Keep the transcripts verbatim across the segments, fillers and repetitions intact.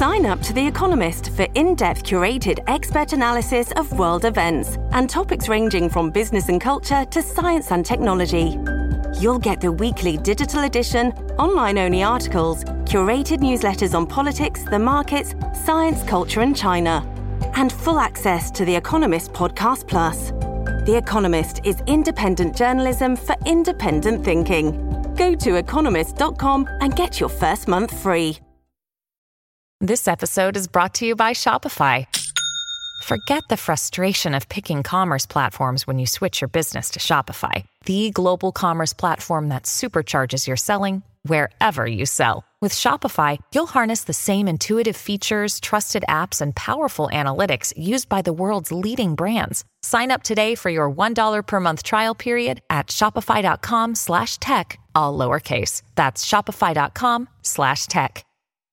Sign up to The Economist for in-depth curated expert analysis of world events and topics ranging from business and culture to science and technology. You'll get the weekly digital edition, online-only articles, curated newsletters on politics, the markets, science, culture and China, and full access to The Economist Podcast Plus. The Economist is independent journalism for independent thinking. Go to economist dot com and get your first month free. This episode is brought to you by Shopify. Forget the frustration of picking commerce platforms when you switch your business to Shopify, the global commerce platform that supercharges your selling wherever you sell. With Shopify, you'll harness the same intuitive features, trusted apps, and powerful analytics used by the world's leading brands. Sign up today for your one dollar per month trial period at shopify.com slash tech, all lowercase. That's shopify.com slash tech.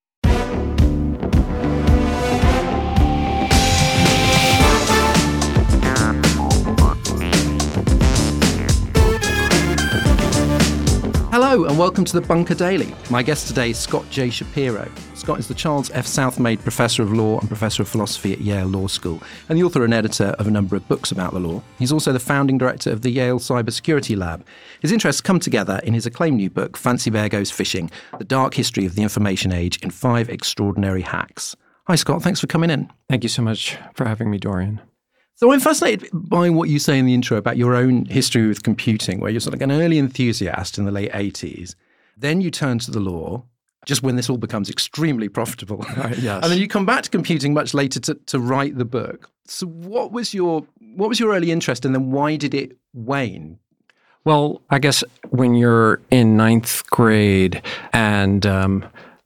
Hello and welcome to the Bunker Daily. My guest today is Scott J. Shapiro. Scott is the Charles F. Southmaid Professor of Law and Professor of Philosophy at Yale Law School and the author and editor of a number of books about the law. He's also the founding director of the Yale Cybersecurity Lab. His interests come together in his acclaimed new book, Fancy Bear Goes Fishing, The Dark History of the Information Age in Five Extraordinary Hacks. Hi, Scott. Thanks for coming in. Thank you so much for having me, Dorian. So I'm fascinated by what you say in the intro about your own history with computing, where you're sort of like an early enthusiast in the late eighties. Then you turn to the law, just when this all becomes extremely profitable. Right, yes. And then you come back to computing much later to, to write the book. So what was your what was your early interest, and then why did it wane? Well, I guess when you're in ninth grade and um,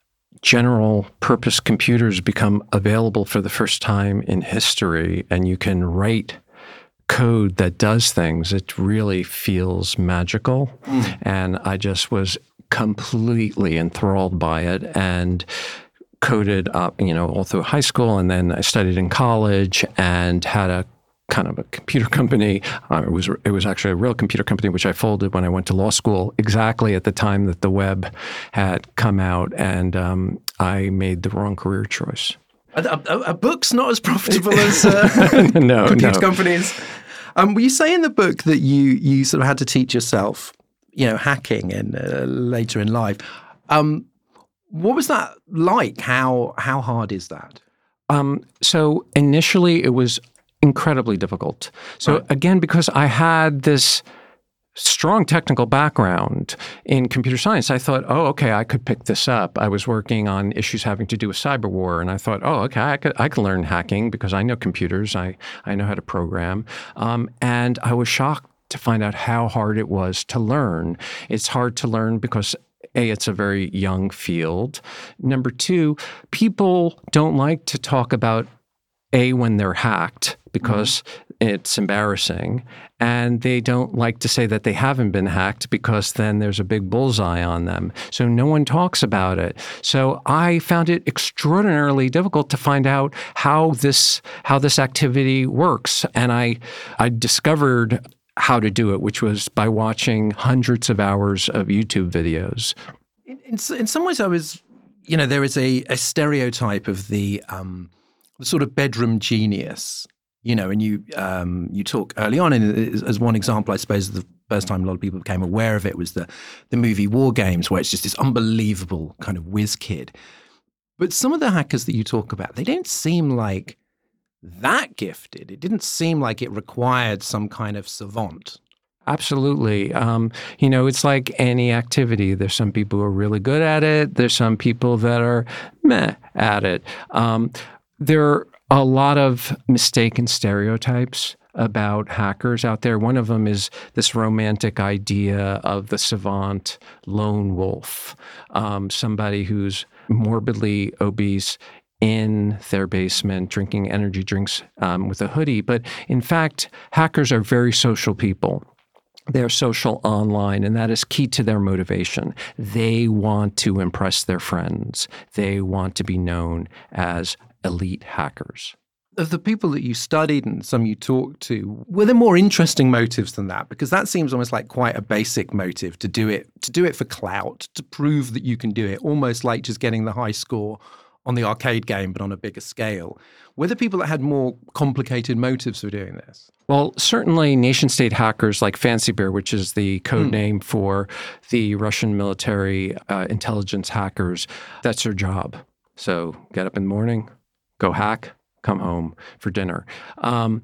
general purpose computers become available for the first time in history, and you can write code that does things, it really feels magical. Mm. And I just was completely enthralled by it and coded up, you know, all through high school. And then I studied in college and had a kind of a computer company. Uh, it was it was actually a real computer company, which I folded when I went to law school, exactly at the time that the web had come out, and um, I made the wrong career choice. A, a, a book's not as profitable as uh, no, computer no. companies. Um, you say in the book that you you sort of had to teach yourself, you know, hacking and uh, later in life. Um, what was that like? How how hard is that? Um, so initially, it was incredibly difficult. So right. Again, because I had this strong technical background in computer science, I thought, oh, okay, I could pick this up. I was working on issues having to do with cyber war, and I thought, oh, okay, I could I could learn hacking because I know computers, I I know how to program, um, and I was shocked to find out how hard it was to learn. It's hard to learn because A, it's a very young field. Number two, people don't like to talk about A, when they're hacked, because mm-hmm. it's embarrassing. And they don't like to say that they haven't been hacked because then there's a big bullseye on them. So no one talks about it. So I found it extraordinarily difficult to find out how this how this activity works. And I I discovered how to do it, which was by watching hundreds of hours of YouTube videos. In, in, in some ways, I was, you know, there is a, a stereotype of the um, the sort of bedroom genius, you know, and you um, you talk early on, and as one example, I suppose the first time a lot of people became aware of it was the the movie War Games, where it's just this unbelievable kind of whiz kid. But some of the hackers that you talk about, they don't seem like that gifted. It didn't seem like it required some kind of savant. Absolutely. Um, you know, it's like any activity. There's some people who are really good at it. There's some people that are meh at it. Um, there are a lot of mistaken stereotypes about hackers out there. One of them is this romantic idea of the savant lone wolf, um, somebody who's morbidly obese in their basement drinking energy drinks um, with a hoodie. But in fact, hackers are very social people. They're social online, and that is key to their motivation. They want to impress their friends. They want to be known as elite hackers. Of the people that you studied and some you talked to, were there more interesting motives than that? Because that seems almost like quite a basic motive, to do it to do it for clout, to prove that you can do it, almost like just getting the high score on the arcade game, but on a bigger scale. Were there people that had more complicated motives for doing this? Well, certainly nation-state hackers like Fancy Bear, which is the code mm. name for the Russian military uh, intelligence hackers, that's their job. So get up in the morning, go hack, come home for dinner. Um,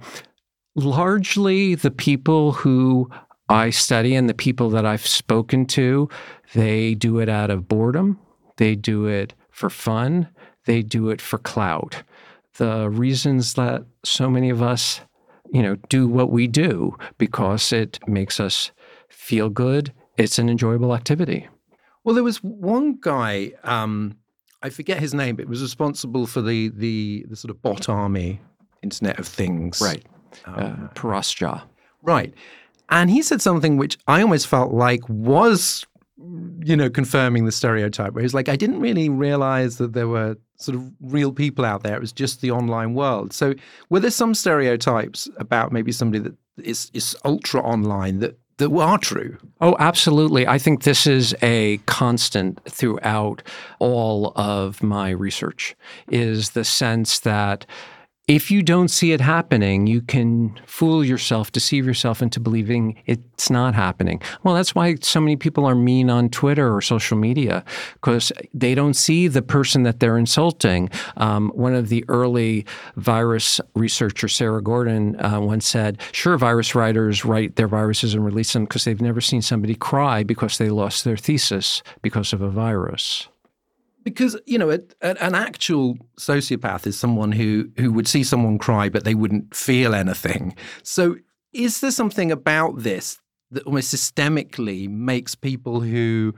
largely the people who I study and the people that I've spoken to, they do it out of boredom. They do it for fun. They do it for clout. The reasons that so many of us, you know, do what we do because it makes us feel good. It's an enjoyable activity. Well, there was one guy, um, I forget his name, but was responsible for the the, the sort of bot army Internet of Things. Right. Um, uh, Parasja. Right. And he said something which I almost felt like was, you know, confirming the stereotype, where he's like, I didn't really realize that there were sort of real people out there. It was just the online world. So were there some stereotypes about maybe somebody that is, is ultra online that, that are true? Oh, absolutely. I think this is a constant throughout all of my research, is the sense that if you don't see it happening, you can fool yourself, deceive yourself into believing it's not happening. Well, that's why so many people are mean on Twitter or social media, because they don't see the person that they're insulting. Um, one of the early virus researchers, Sarah Gordon, uh, once said, sure, virus writers write their viruses and release them because they've never seen somebody cry because they lost their thesis because of a virus. Because, you know, a, a, an actual sociopath is someone who, who would see someone cry, but they wouldn't feel anything. So is there something about this that almost systemically makes people who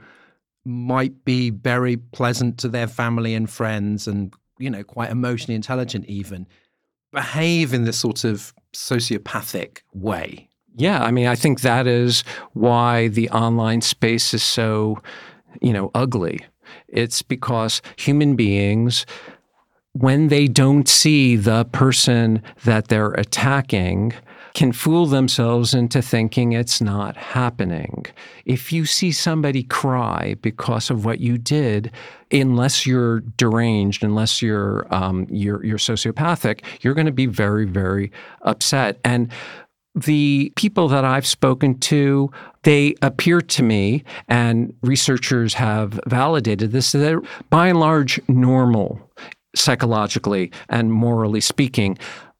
might be very pleasant to their family and friends and, you know, quite emotionally intelligent even, behave in this sort of sociopathic way? Yeah, I mean, I think that is why the online space is so, you know, ugly. It's because human beings, when they don't see the person that they're attacking, can fool themselves into thinking it's not happening. If you see somebody cry because of what you did, unless you're deranged, unless you're um, you're, you're sociopathic, you're going to be very, very upset. And the people that I've spoken to, they appear to me, and researchers have validated this, that they're by and large normal psychologically and morally speaking.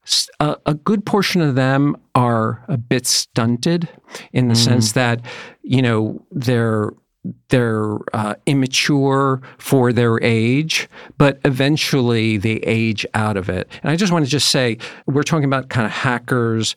A, a good portion of them are a bit stunted in the mm. sense that, you know, they're they're uh, immature for their age, but eventually they age out of it. And I just want to just say, we're talking about kind of hackers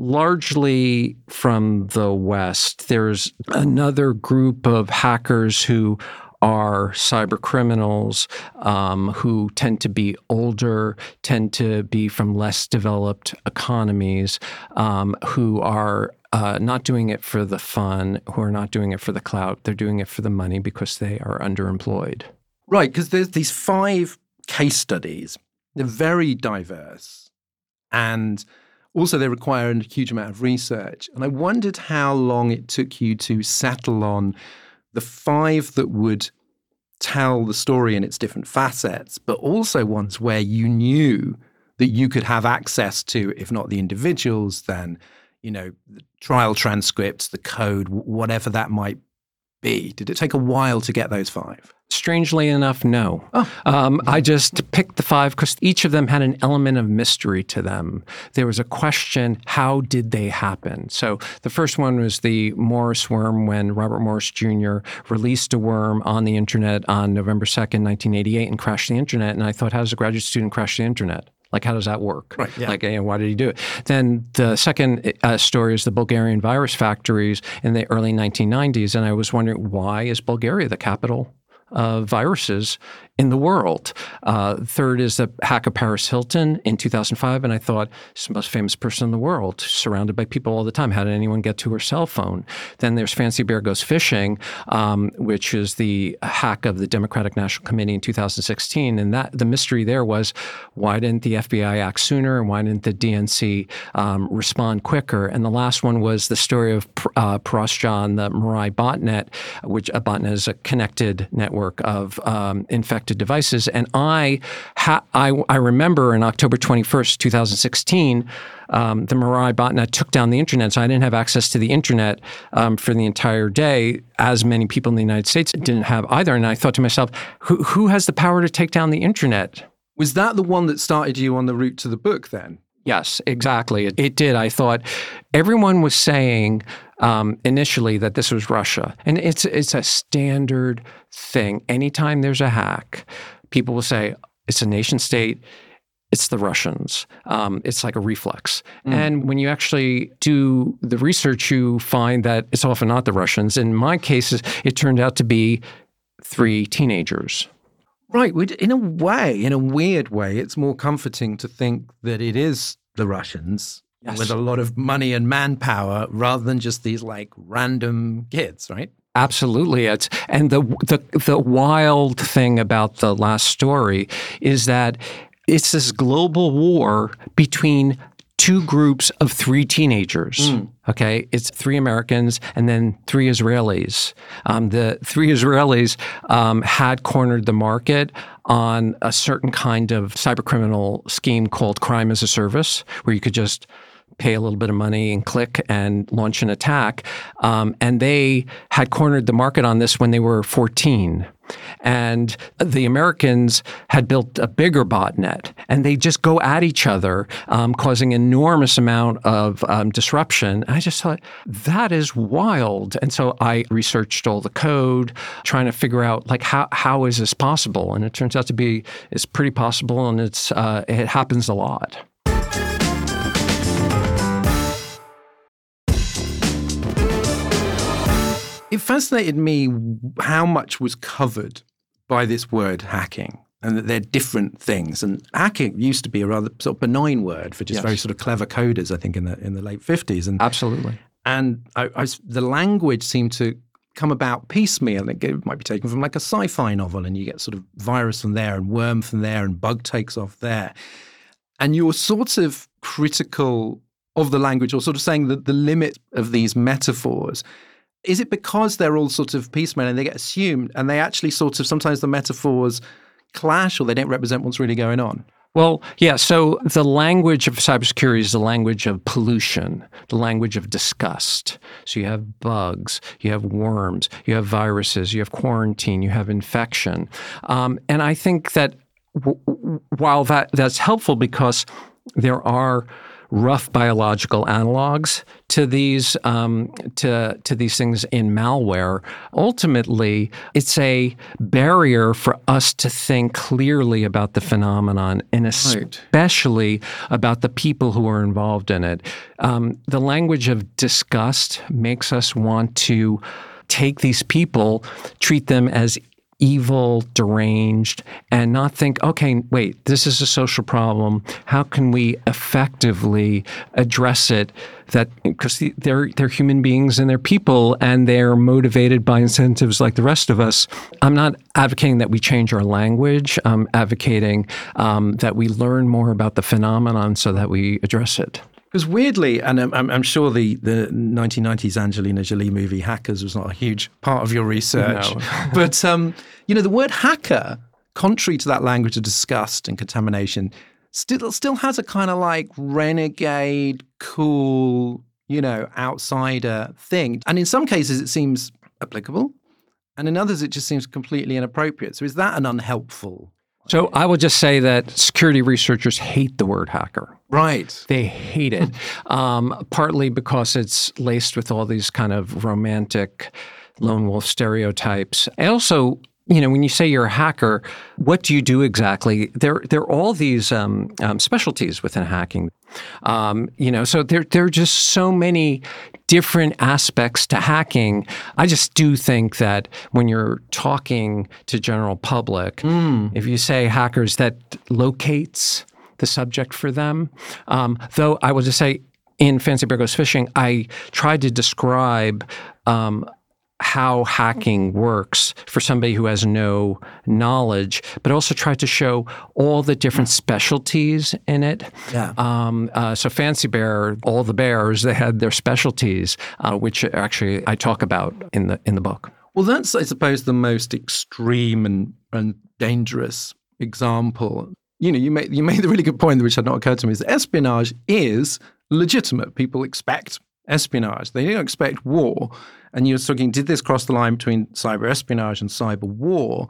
largely from the West. There's another group of hackers who are cyber criminals um, who tend to be older, tend to be from less developed economies, um, who are uh, not doing it for the fun, who are not doing it for the clout. They're doing it for the money because they are underemployed. Right, because there's these five case studies. They're very diverse, and also they require a huge amount of research. And I wondered how long it took you to settle on the five that would tell the story in its different facets, but also ones where you knew that you could have access to, if not the individuals, then, you know, the trial transcripts, the code, whatever that might be. Did it take a while to get those five? Strangely enough, no. Oh. Um, I just picked the five because each of them had an element of mystery to them. There was a question, how did they happen? So the first one was the Morris worm, when Robert Morris Junior released a worm on the internet on November second, nineteen eighty-eight and crashed the internet. And I thought, how does a graduate student crash the internet? Like, how does that work? Right, yeah. Like, you know, why did he do it? Then the second uh, story is the Bulgarian virus factories in the early nineteen nineties. And I was wondering, why is Bulgaria the capital of viruses in the world? Uh, third is the hack of Paris Hilton in two thousand five. And I thought, she's the most famous person in the world, surrounded by people all the time. How did anyone get to her cell phone? Then there's Fancy Bear Goes Fishing, um, which is the hack of the Democratic National Committee in two thousand sixteen. And that the mystery there was, why didn't the F B I act sooner? And why didn't the D N C um, respond quicker? And the last one was the story of uh, Parasja, the Mirai botnet, which a botnet is a connected network of um, infected connected devices. And I, ha- I, I remember in October twenty-first, twenty sixteen, um, the Mirai botnet took down the internet. So I didn't have access to the internet um, for the entire day, as many people in the United States didn't have either. And I thought to myself, who, who has the power to take down the internet? Was that the one that started you on the route to the book then? Yes, exactly. It, it did. I thought everyone was saying um, initially that this was Russia. And it's it's a standard thing. Anytime there's a hack, people will say, it's a nation state, it's the Russians. Um, it's like a reflex. Mm. And when you actually do the research, you find that it's often not the Russians. In my cases, it turned out to be three teenagers. Right. In a way, in a weird way, it's more comforting to think that it is the Russians yes. with a lot of money and manpower rather than just these like random kids, right? Absolutely. It's, and the, the the wild thing about the last story is that it's this global war between two groups of three teenagers. Mm. Okay, it's three Americans and then three Israelis. Um, the three Israelis um, had cornered the market on a certain kind of cybercriminal scheme called crime as a service, where you could just pay a little bit of money and click and launch an attack. Um, and they had cornered the market on this when they were fourteen. And the Americans had built a bigger botnet, and they just go at each other, um, causing enormous amount of um, disruption. I just thought, that is wild. And so I researched all the code, trying to figure out, like, how how is this possible? And it turns out to be, it's pretty possible, and it's uh, it happens a lot. It fascinated me how much was covered by this word hacking, and that they're different things. And hacking used to be a rather sort of benign word for just yes. very sort of clever coders, I think, in the in the late fifties. And absolutely. And I, I, the language seemed to come about piecemeal. It might be taken from like a sci-fi novel, and you get sort of virus from there and worm from there and bug takes off there. And you're sort of critical of the language, or sort of saying that the limit of these metaphors. Is it because they're all sort of piecemeal and they get assumed, and they actually sort of, sometimes the metaphors clash or they don't represent what's really going on? Well, yeah, so the language of cybersecurity is the language of pollution, the language of disgust. So you have bugs, you have worms, you have viruses, you have quarantine, you have infection. Um, and I think that w- w- while that that's helpful because there are rough biological analogs to these um, to to these things in malware. Ultimately, it's a barrier for us to think clearly about the phenomenon, and especially right. about the people who are involved in it. Um, the language of disgust makes us want to take these people, treat them as evil, deranged, and not think, okay, wait, this is a social problem. How can we effectively address it? That because they're they're human beings and they're people, and they're motivated by incentives like the rest of us. I'm not advocating that we change our language. I'm advocating um, that we learn more about the phenomenon so that we address it. Because weirdly, and I'm, I'm sure the, the nineteen nineties Angelina Jolie movie Hackers was not a huge part of your research. No. But, um, you know, the word hacker, contrary to that language of disgust and contamination, still still has a kind of like renegade, cool, you know, outsider thing. And in some cases, it seems applicable. And in others, it just seems completely inappropriate. So is that an unhelpful? So I will just say that security researchers hate the word hacker. Right. They hate it, um, partly because it's laced with all these kind of romantic lone wolf stereotypes. And also, you know, when you say you're a hacker, what do you do exactly? There, there are all these um, um, specialties within hacking. Um, you know, so there, there are just so many different aspects to hacking. I just do think that when you're talking to general public, mm. if you say hackers, that locates the subject for them. Um, though I will just say, in Fancy Bear Goes Fishing, I tried to describe um, how hacking works for somebody who has no knowledge, but also tried to show all the different specialties in it. Yeah. Um, uh, so Fancy Bear, all the bears, they had their specialties, uh, which actually I talk about in the in the book. Well, that's, I suppose, the most extreme and, and dangerous example. You know, you made you made the really good point, which had not occurred to me, is that espionage is legitimate. People expect espionage. They don't expect war. And you're talking, did this cross the line between cyber espionage and cyber war?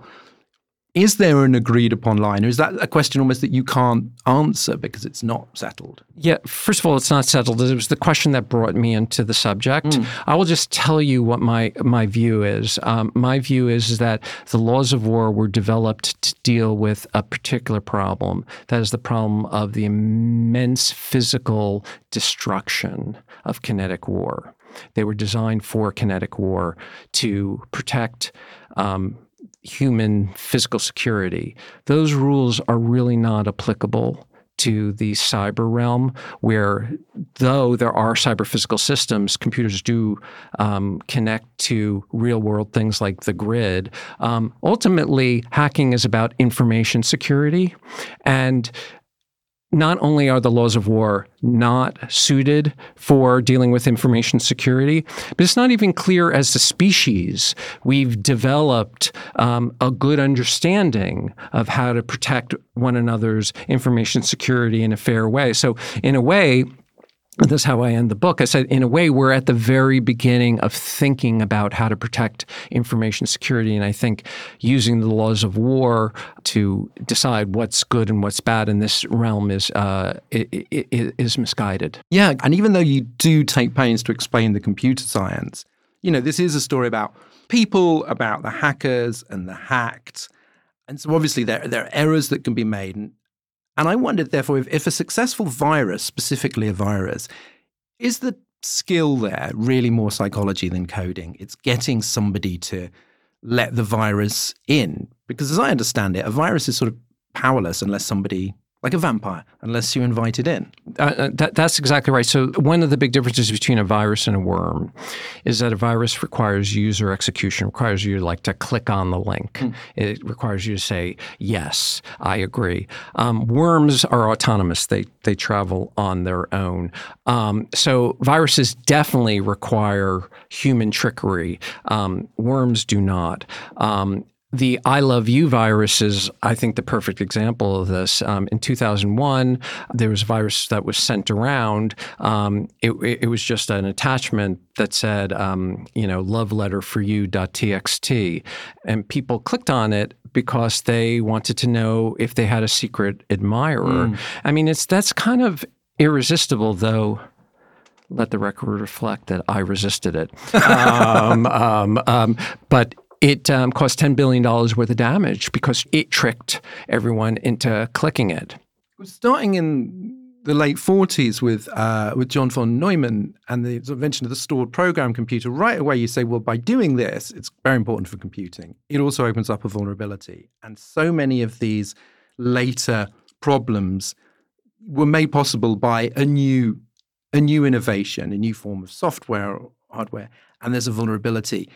Is there an agreed upon line? Or is that a question almost that you can't answer because it's not settled? Yeah, first of all, it's not settled. It was the question that brought me into the subject. Mm. I will just tell you what my my view is. Um, my view is, is that the laws of war were developed to deal with a particular problem. That is the problem of the immense physical destruction of kinetic war. They were designed for kinetic war to protect um, human physical security. Those rules are really not applicable to the cyber realm, where though there are cyber physical systems, computers do um, connect to real world things like the grid. Um, ultimately, hacking is about information security. And not only are the laws of war not suited for dealing with information security, but it's not even clear as a species we've developed um, a good understanding of how to protect one another's information security in a fair way. So in a way, that's how I end the book. I said, in a way, we're at the very beginning of thinking about how to protect information security. And I think using the laws of war to decide what's good and what's bad in this realm is uh, is misguided. Yeah, and even though you do take pains to explain the computer science, you know, this is a story about people, about the hackers and the hacked. And so obviously there, there are errors that can be made. And And I wondered, therefore, if, if a successful virus, specifically a virus, is the skill there really more psychology than coding? It's getting somebody to let the virus in. Because as I understand it, a virus is sort of powerless unless somebody, like a vampire, unless you invite it in. Uh, that, that's exactly right. So one of the big differences between a virus and a worm is that a virus requires user execution, requires you like to click on the link. Mm. It requires you to say, yes, I agree. Um, worms are autonomous. They they travel on their own. Um, so viruses definitely require human trickery. Um, worms do not. Um, The I Love You virus is, I think, the perfect example of this. Um, in two thousand one, there was a virus that was sent around. Um, it, it was just an attachment that said, um, you know, love letter for you dot t x t. And people clicked on it because they wanted to know if they had a secret admirer. Mm. I mean, it's that's kind of irresistible, though. Let the record reflect that I resisted it. um, um, um, but It um, cost ten billion dollars worth of damage because it tricked everyone into clicking it. Starting in the late forties with uh, with John von Neumann and the invention of the stored program computer, right away you say, well, by doing this, it's very important for computing. It also opens up a vulnerability. And so many of these later problems were made possible by a new, a new innovation, a new form of software or hardware, and there's a vulnerability.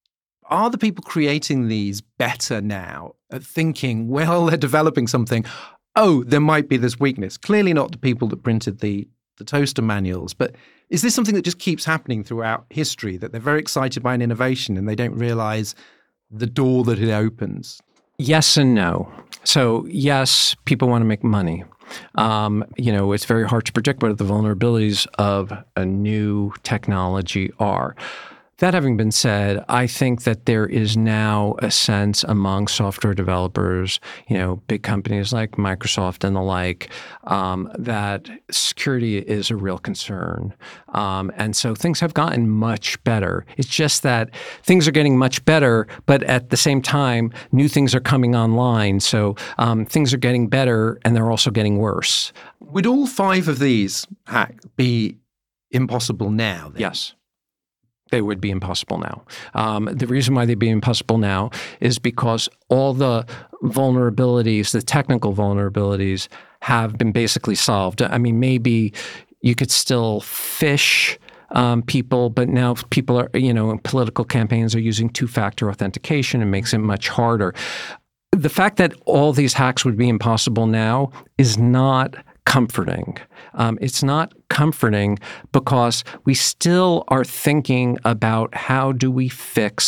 Are the people creating these better now at thinking, well, they're developing something, oh, there might be this weakness? Clearly not the people that printed the, the toaster manuals, but is this something that just keeps happening throughout history, that they're very excited by an innovation and they don't realize the door that it opens? Yes and no. So yes, people want to make money. Um, you know, it's very hard to predict what the vulnerabilities of a new technology are. That having been said, I think that there is now a sense among software developers, you know, big companies like Microsoft and the like, um, that security is a real concern. Um, and so things have gotten much better. It's just that things are getting much better, but at the same time, new things are coming online. So um, things are getting better and they're also getting worse. Would all five of these hack be impossible now, then? Yes. They would be impossible now. Um, the reason why they'd be impossible now is because all the vulnerabilities, the technical vulnerabilities, have been basically solved. I mean, maybe you could still phish um, people, but now people are, you know, political campaigns are using two-factor authentication and makes it much harder. The fact that all these hacks would be impossible now is not comforting. Um, it's not comforting because we still are thinking about how do we fix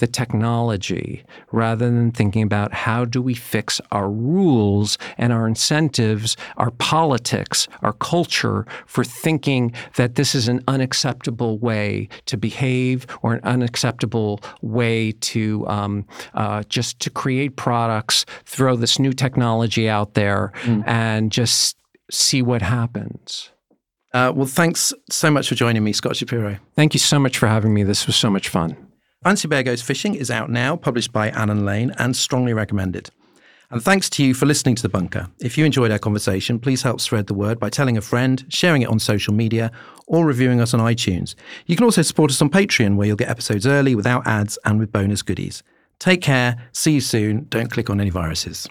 the technology rather than thinking about how do we fix our rules and our incentives, our politics, our culture for thinking that this is an unacceptable way to behave or an unacceptable way to um, uh, just to create products, throw this new technology out there mm. and just see what happens. Uh, well, thanks so much for joining me, Scott Shapiro. Thank you so much for having me. This was so much fun. Fancy Bear Goes Fishing is out now, published by Annan Lane, and strongly recommended. And thanks to you for listening to The Bunker. If you enjoyed our conversation, please help spread the word by telling a friend, sharing it on social media, or reviewing us on iTunes. You can also support us on Patreon, where you'll get episodes early, without ads, and with bonus goodies. Take care. See you soon. Don't click on any viruses.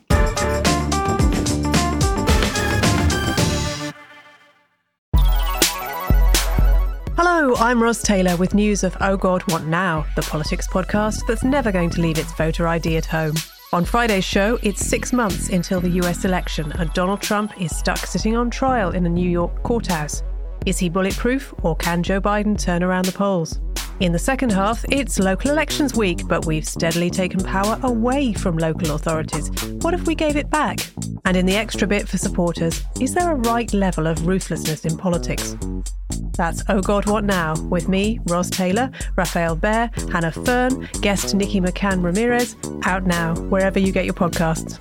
Hello, I'm Ros Taylor with news of Oh God, What Now?, the politics podcast that's never going to leave its voter I D at home. On Friday's show, it's six months until the U S election and Donald Trump is stuck sitting on trial in a New York courthouse. Is he bulletproof, or can Joe Biden turn around the polls? In the second half, it's local elections week, but we've steadily taken power away from local authorities. What if we gave it back? And in the extra bit for supporters, is there a right level of ruthlessness in politics? That's Oh God, What Now? With me, Ros Taylor, Raphael Bear, Hannah Fern, guest Nikki McCann Ramirez, out now, wherever you get your podcasts.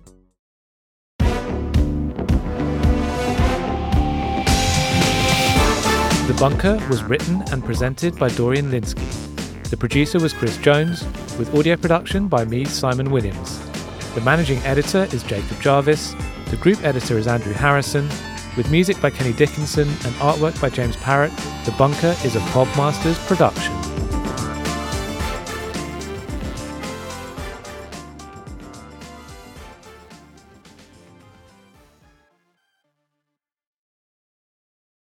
The Bunker was written and presented by Dorian Linsky. The producer was Chris Jones, with audio production by me, Simon Williams. The managing editor is Jacob Jarvis. The group editor is Andrew Harrison. With music by Kenny Dickinson and artwork by James Parrott, The Bunker is a Podmasters production.